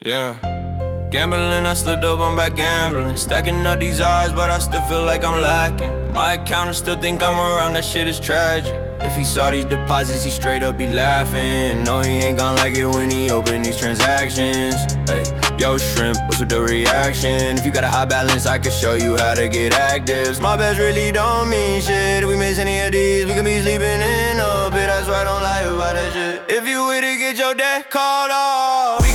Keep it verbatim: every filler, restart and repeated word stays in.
Yeah. Gambling, I slipped up, I'm back gambling. Stacking up these odds, but I still feel like I'm lacking. My accountant still think I'm around, that shit is tragic. If he saw these deposits, he straight up be laughing. No, he ain't gon' like it when he open these transactions. Hey, yo, shrimp, what's with the reaction? If you got a high balance, I can show you how to get active. My bets really don't mean shit. If we miss any of these, we could be sleeping in a bit. That's why I don't lie about that shit. If you with it, get your debt called off.